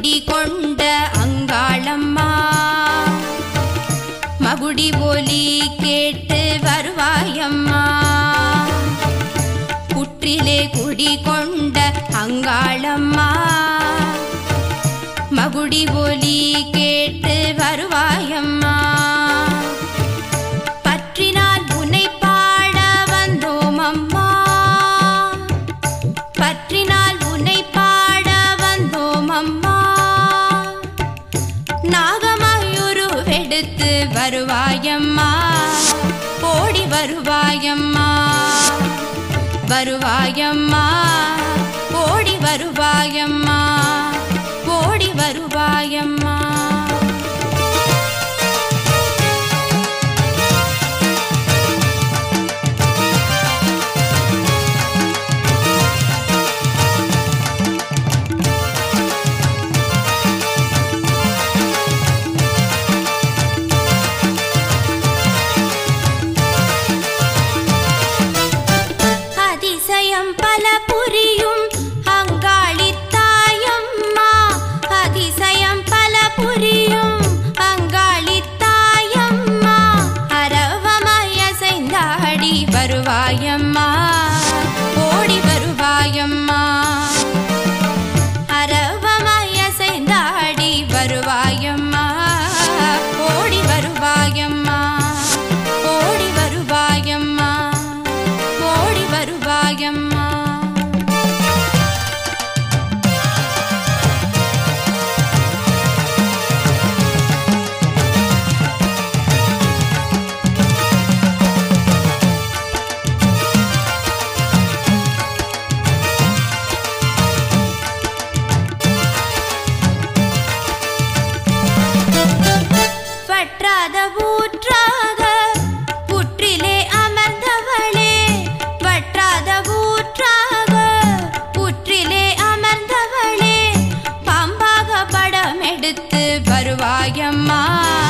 குடிகொண்ட அங்காளம்மா மகுடி ஒலி கேட்டு வருவாயம்மா. புற்றிலே குடிகொண்ட அங்காளம்மா மகுடி ஒலி கேட்டு வருவாயம்மா. பற்றினால் உன்னை பாட வந்தோம் அம்மா, பற்றினால் உன்னை பாட வந்தோம் அம்மா. நாகமயுருவெடுத்து வருவாயம்மா, ஓடி வருவாயம்மா, வருவாயம்மா, ஓடி வருவாயம்மா, ஓடி வருவாயம்மா. அதிசயம் பல புரியும் அங்காளித்தாயம்மா, அதிசயம் பல புரியும் அங்காளித்தாயம்மா. அரவமயசைந்தாடி வருவாயம்மா, ஓடி வருவாயம்மா, அரவமயசைந்தாடி வருவாயம்மா, ஓடி வருவாயம்மா, ஓடி வருவாயம்மா, ஓடி வருவாயம்மா. வற்றாத ஊற்றாக புற்றிலே அமர்ந்தவளே, வற்றாத ஊற்றாக புற்றிலே அமர்ந்தவளே. பாம்பாக படம் எடுத்து வருவாயம்மா,